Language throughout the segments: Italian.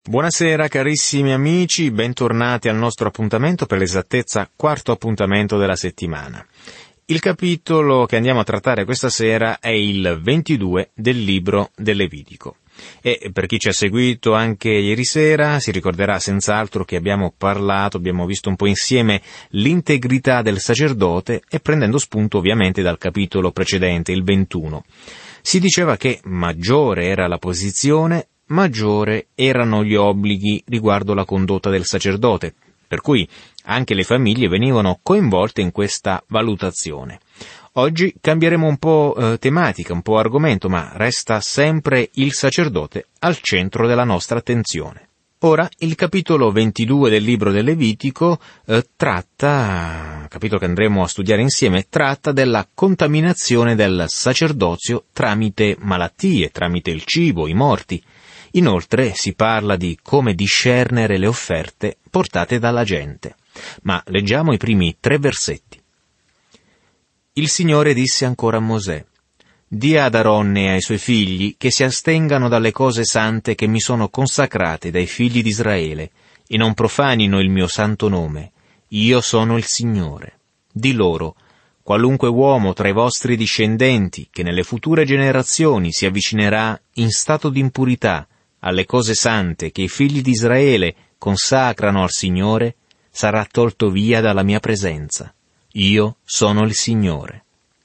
Buonasera carissimi amici, bentornati al nostro appuntamento, per l'esattezza quarto appuntamento della settimana. Il capitolo che andiamo a trattare questa sera è il 22 del libro del Levitico. E per chi ci ha seguito anche ieri sera si ricorderà senz'altro che abbiamo visto un po' insieme l'integrità del sacerdote e prendendo spunto ovviamente dal capitolo precedente, il 21. Si diceva che maggiore era la posizione, maggiore erano gli obblighi riguardo la condotta del sacerdote, per cui anche le famiglie venivano coinvolte in questa valutazione. Oggi cambieremo un po' tematica, un po' argomento, ma resta sempre il sacerdote al centro della nostra attenzione. Ora, il capitolo 22 del libro del Levitico capitolo che andremo a studiare insieme, tratta della contaminazione del sacerdozio tramite malattie, tramite il cibo, i morti. Inoltre si parla di come discernere le offerte portate dalla gente. Ma leggiamo i primi 3 versetti. Il Signore disse ancora a Mosè: «Di ad Aronne e ai suoi figli che si astengano dalle cose sante che mi sono consacrate dai figli di Israele, e non profanino il mio santo nome. Io sono il Signore. Di loro: qualunque uomo tra i vostri discendenti che nelle future generazioni si avvicinerà in stato di impurità alle cose sante che i figli di Israele consacrano al Signore, sarà tolto via dalla mia presenza. Io sono il Signore».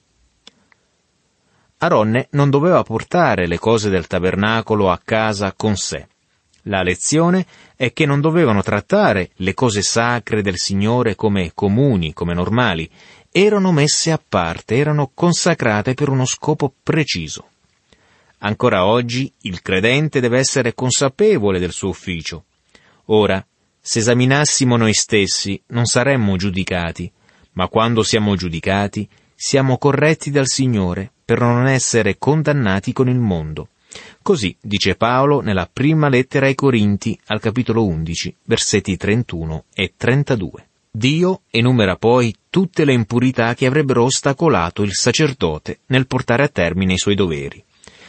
Aronne non doveva portare le cose del tabernacolo a casa con sé. La lezione è che non dovevano trattare le cose sacre del Signore come comuni, come normali. Erano messe a parte, erano consacrate per uno scopo preciso. Ancora oggi il credente deve essere consapevole del suo ufficio. Ora, se esaminassimo noi stessi, non saremmo giudicati, ma quando siamo giudicati, siamo corretti dal Signore per non essere condannati con il mondo. Così dice Paolo nella prima lettera ai Corinti, al capitolo 11, versetti 31 e 32. Dio enumera poi tutte le impurità che avrebbero ostacolato il sacerdote nel portare a termine i suoi doveri.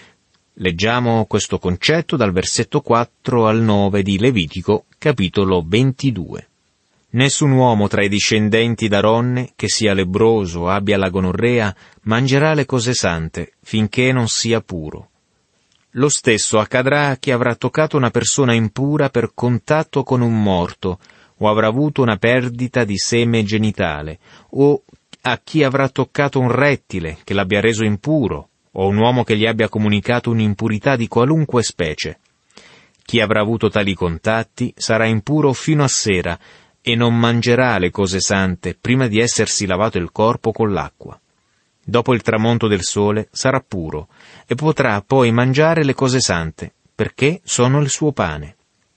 Leggiamo questo concetto dal versetto 4 al 9 di Levitico, capitolo 22. «Nessun uomo tra i discendenti d'Aronne, che sia lebbroso o abbia la gonorrea, mangerà le cose sante, finché non sia puro. Lo stesso accadrà a chi avrà toccato una persona impura per contatto con un morto, o avrà avuto una perdita di seme genitale, o a chi avrà toccato un rettile che l'abbia reso impuro, o un uomo che gli abbia comunicato un'impurità di qualunque specie. Chi avrà avuto tali contatti sarà impuro fino a sera e non mangerà le cose sante prima di essersi lavato il corpo con l'acqua. Dopo il tramonto del sole sarà puro e potrà poi mangiare le cose sante, perché sono il suo pane.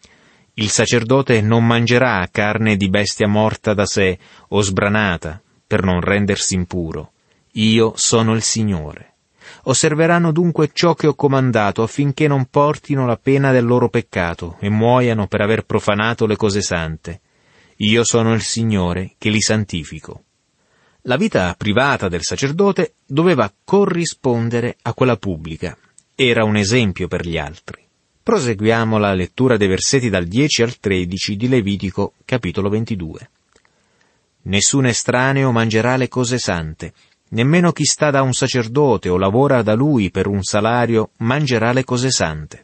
Il sacerdote non mangerà carne di bestia morta da sé o sbranata, per non rendersi impuro. Io sono il Signore. Osserveranno dunque ciò che ho comandato affinché non portino la pena del loro peccato e muoiano per aver profanato le cose sante. Io sono il Signore che li santifico». La vita privata del sacerdote doveva corrispondere a quella pubblica. Era un esempio per gli altri. Proseguiamo la lettura dei versetti dal 10 al 13 di Levitico, capitolo 22. «Nessun estraneo mangerà le cose sante, nemmeno chi sta da un sacerdote o lavora da lui per un salario mangerà le cose sante.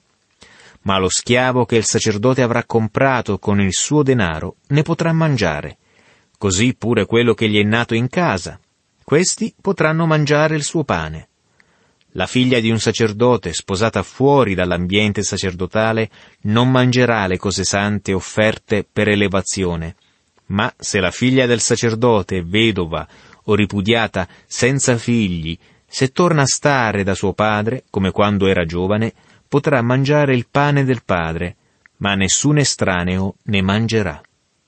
Ma lo schiavo che il sacerdote avrà comprato con il suo denaro ne potrà mangiare, così pure quello che gli è nato in casa. Questi potranno mangiare il suo pane. La figlia di un sacerdote sposata fuori dall'ambiente sacerdotale non mangerà le cose sante offerte per elevazione, ma se la figlia del sacerdote è vedova o ripudiata senza figli, se torna a stare da suo padre, come quando era giovane, potrà mangiare il pane del padre, ma nessun estraneo ne mangerà».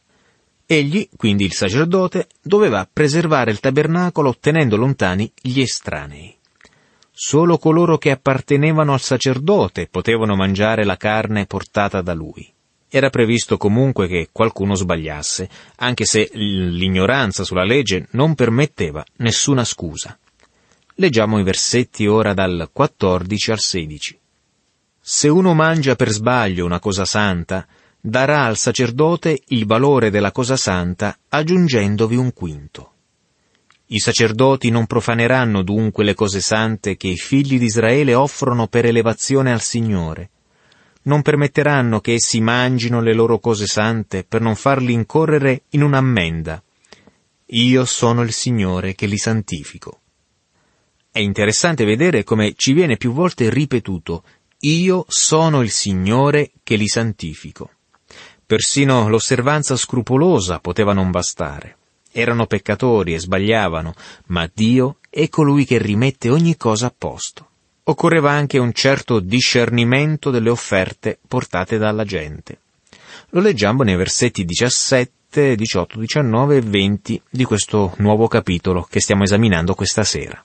Egli, quindi il sacerdote, doveva preservare il tabernacolo tenendo lontani gli estranei. Solo coloro che appartenevano al sacerdote potevano mangiare la carne portata da lui. Era previsto comunque che qualcuno sbagliasse, anche se l'ignoranza sulla legge non permetteva nessuna scusa. Leggiamo i versetti ora dal 14 al 16. Se uno mangia per sbaglio una cosa santa, darà al sacerdote il valore della cosa santa aggiungendovi un quinto. I sacerdoti non profaneranno dunque le cose sante che i figli di Israele offrono per elevazione al Signore. Non permetteranno che essi mangino le loro cose sante per non farli incorrere in un'ammenda. Io sono il Signore che li santifico. È interessante vedere come ci viene più volte ripetuto: io sono il Signore che li santifico. Persino l'osservanza scrupolosa poteva non bastare. Erano peccatori e sbagliavano, ma Dio è colui che rimette ogni cosa a posto. Occorreva anche un certo discernimento delle offerte portate dalla gente. Lo leggiamo nei versetti 17, 18, 19 e 20 di questo nuovo capitolo che stiamo esaminando questa sera.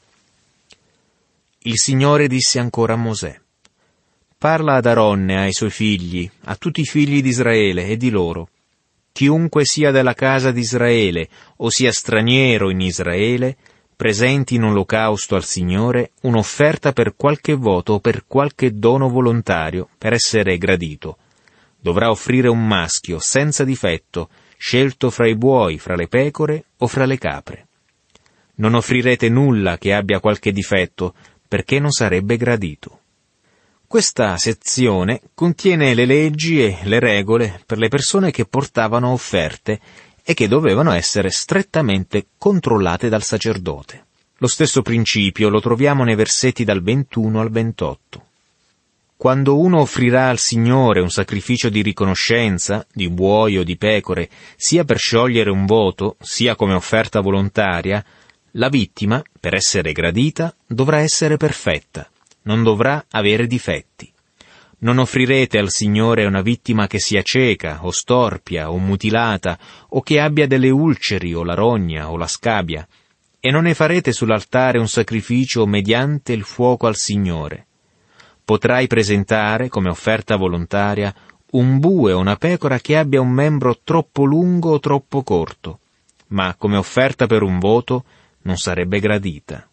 Il Signore disse ancora a Mosè: parla ad Aronne e ai suoi figli, a tutti i figli di Israele, e di loro: chiunque sia della casa di Israele o sia straniero in Israele, presenti in olocausto al Signore un'offerta per qualche voto o per qualche dono volontario per essere gradito. Dovrà offrire un maschio senza difetto, scelto fra i buoi, fra le pecore o fra le capre. Non offrirete nulla che abbia qualche difetto, perché non sarebbe gradito. Questa sezione contiene le leggi e le regole per le persone che portavano offerte e che dovevano essere strettamente controllate dal sacerdote. Lo stesso principio lo troviamo nei versetti dal 21 al 28. Quando uno offrirà al Signore un sacrificio di riconoscenza, di buoi o di pecore, sia per sciogliere un voto, sia come offerta volontaria, la vittima, per essere gradita, dovrà essere perfetta. Non dovrà avere difetti. Non offrirete al Signore una vittima che sia cieca, o storpia, o mutilata, o che abbia delle ulceri, o la rogna, o la scabia, e non ne farete sull'altare un sacrificio mediante il fuoco al Signore. Potrai presentare, come offerta volontaria, un bue o una pecora che abbia un membro troppo lungo o troppo corto, ma come offerta per un voto non sarebbe gradita.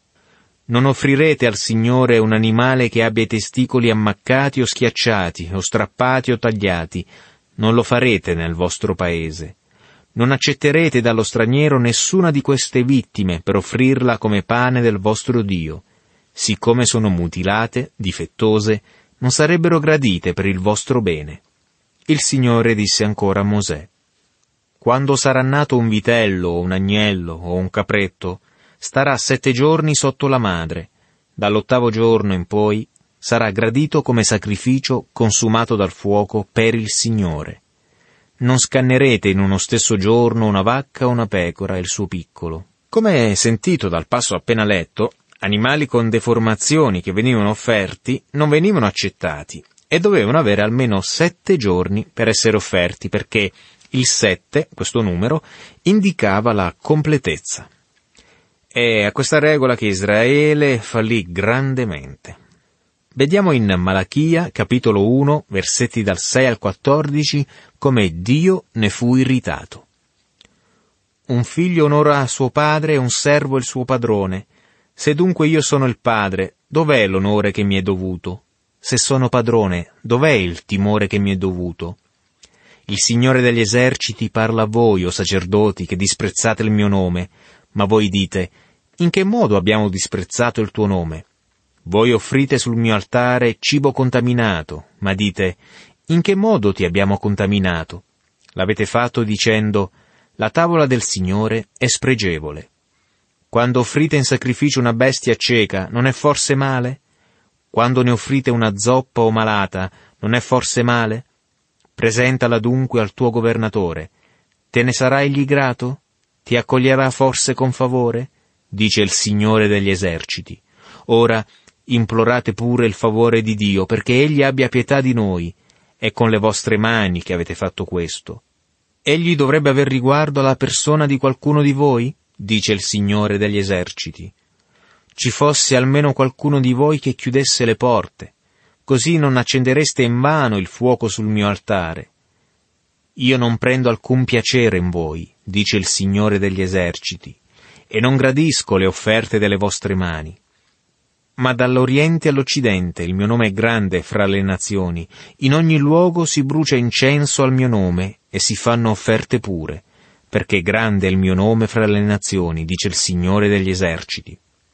Non offrirete al Signore un animale che abbia i testicoli ammaccati o schiacciati, o strappati o tagliati. Non lo farete nel vostro paese. Non accetterete dallo straniero nessuna di queste vittime per offrirla come pane del vostro Dio. Siccome sono mutilate, difettose, non sarebbero gradite per il vostro bene. Il Signore disse ancora a Mosè: quando sarà nato un vitello, o un agnello, o un capretto, starà 7 giorni sotto la madre. Dall'8° giorno in poi sarà gradito come sacrificio consumato dal fuoco per il Signore. Non scannerete in uno stesso giorno una vacca o una pecora e il suo piccolo. Come sentito dal passo appena letto, animali con deformazioni che venivano offerti non venivano accettati e dovevano avere almeno 7 giorni per essere offerti, perché il 7, questo numero, indicava la completezza. È a questa regola che Israele fallì grandemente. Vediamo in Malachia, capitolo 1, versetti dal 6 al 14, come Dio ne fu irritato. Un figlio onora suo padre e un servo il suo padrone. Se dunque io sono il padre, dov'è l'onore che mi è dovuto? Se sono padrone, dov'è il timore che mi è dovuto? Il Signore degli eserciti parla a voi, o sacerdoti, che disprezzate il mio nome, ma voi dite: in che modo abbiamo disprezzato il tuo nome? Voi offrite sul mio altare cibo contaminato, ma dite: in che modo ti abbiamo contaminato? L'avete fatto dicendo: la tavola del Signore è spregevole. Quando offrite in sacrificio una bestia cieca, non è forse male? Quando ne offrite una zoppa o malata, non è forse male? Presentala dunque al tuo governatore. Te ne sarà egli grato? Ti accoglierà forse con favore? Dice il Signore degli eserciti. Ora implorate pure il favore di Dio, perché Egli abbia pietà di noi. È con le vostre mani che avete fatto questo. Egli dovrebbe aver riguardo alla persona di qualcuno di voi? Dice il Signore degli eserciti. Ci fosse almeno qualcuno di voi che chiudesse le porte, così non accendereste invano il fuoco sul mio altare. Io non prendo alcun piacere in voi, dice il Signore degli eserciti, e non gradisco le offerte delle vostre mani. ma dall'Oriente all'Occidente il mio nome è grande fra le nazioni. In ogni luogo si brucia incenso al mio nome e si fanno offerte pure, perché grande è il mio nome fra le nazioni, dice il Signore degli eserciti.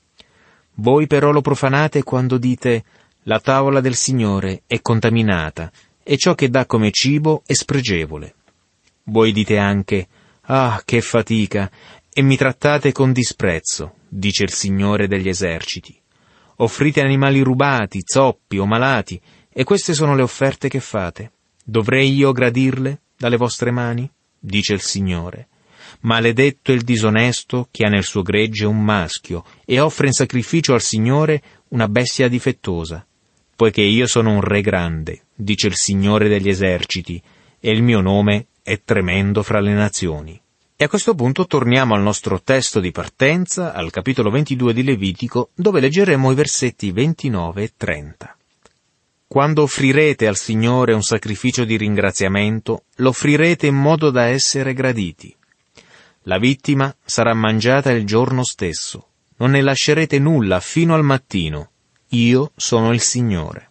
Voi però lo profanate quando dite: la tavola del Signore è contaminata e ciò che dà come cibo è spregevole. Voi dite anche: ah, che fatica, e mi trattate con disprezzo, dice il Signore degli eserciti. Offrite animali rubati, zoppi o malati, e queste sono le offerte che fate. Dovrei io gradirle dalle vostre mani? Dice il Signore. Maledetto il disonesto che ha nel suo gregge un maschio e offre in sacrificio al Signore una bestia difettosa. Poiché io sono un re grande, dice il Signore degli eserciti, e il mio nome è tremendo fra le nazioni. E a questo punto torniamo al nostro testo di partenza, al capitolo 22 di Levitico, dove leggeremo i versetti 29 e 30. Quando offrirete al Signore un sacrificio di ringraziamento, lo offrirete in modo da essere graditi. La vittima sarà mangiata il giorno stesso. Non ne lascerete nulla fino al mattino. Io sono il Signore.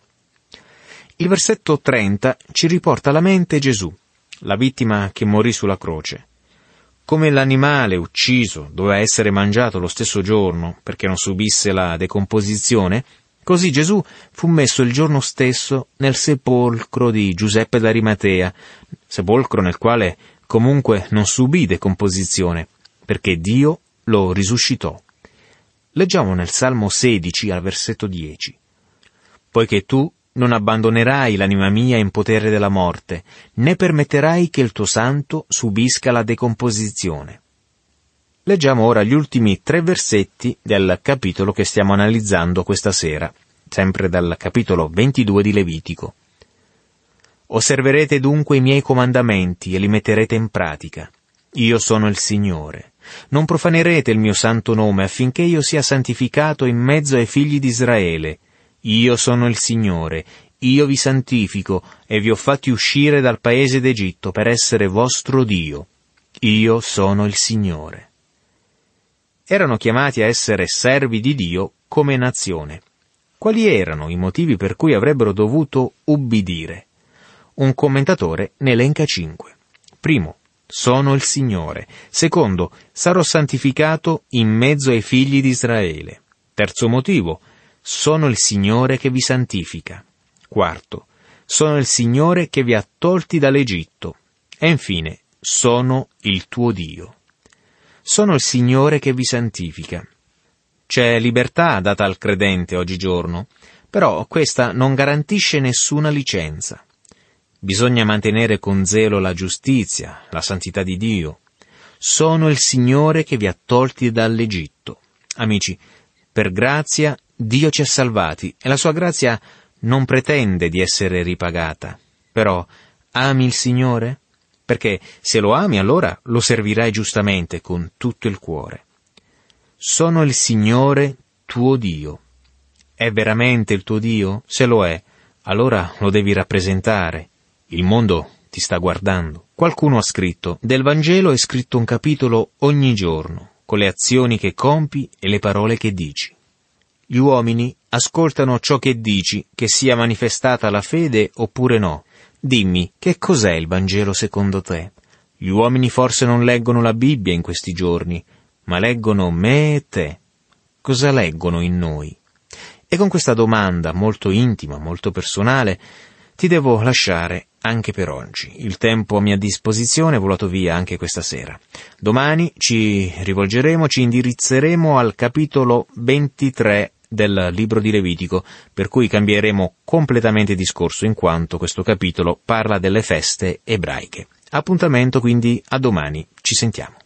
Il versetto 30 ci riporta alla mente Gesù, la vittima che morì sulla croce. Come l'animale ucciso doveva essere mangiato lo stesso giorno perché non subisse la decomposizione, così Gesù fu messo il giorno stesso nel sepolcro di Giuseppe d'Arimatea, sepolcro nel quale comunque non subì decomposizione, perché Dio lo risuscitò. Leggiamo nel Salmo 16 al versetto 10. Poiché tu non abbandonerai l'anima mia in potere della morte, né permetterai che il tuo santo subisca la decomposizione. Leggiamo ora gli ultimi 3 versetti del capitolo che stiamo analizzando questa sera, sempre dal capitolo 22 di Levitico. Osserverete dunque i miei comandamenti e li metterete in pratica. Io sono il Signore. Non profanerete il mio santo nome affinché io sia santificato in mezzo ai figli di Israele. Io sono il Signore, io vi santifico e vi ho fatti uscire dal paese d'Egitto per essere vostro Dio. Io sono il Signore. Erano chiamati a essere servi di Dio come nazione. Quali erano i motivi per cui avrebbero dovuto ubbidire? Un commentatore ne elenca 5. Primo, sono il Signore. Secondo, sarò santificato in mezzo ai figli di Israele. Terzo motivo, sono il Signore che vi santifica. Quarto, sono il Signore che vi ha tolti dall'Egitto. E infine, sono il tuo Dio. Sono il Signore che vi santifica. C'è libertà data al credente oggigiorno, però questa non garantisce nessuna licenza. Bisogna mantenere con zelo la giustizia, la santità di Dio. Sono il Signore che vi ha tolti dall'Egitto. Amici, per grazia Dio ci ha salvati e la sua grazia non pretende di essere ripagata. Però, ami il Signore? Perché se lo ami allora lo servirai giustamente con tutto il cuore. Sono il Signore tuo Dio. È veramente il tuo Dio? Se lo è, allora lo devi rappresentare. Il mondo ti sta guardando. Qualcuno ha scritto: del Vangelo è scritto un capitolo ogni giorno, con le azioni che compi e le parole che dici. Gli uomini ascoltano ciò che dici, che sia manifestata la fede oppure no. Dimmi, che cos'è il Vangelo secondo te? Gli uomini forse non leggono la Bibbia in questi giorni, ma leggono me e te. Cosa leggono in noi? E con questa domanda molto intima, molto personale, ti devo lasciare anche per oggi. Il tempo a mia disposizione è volato via anche questa sera. Domani ci indirizzeremo al capitolo 23 del libro di Levitico, per cui cambieremo completamente discorso in quanto questo capitolo parla delle feste ebraiche. Appuntamento quindi a domani, ci sentiamo.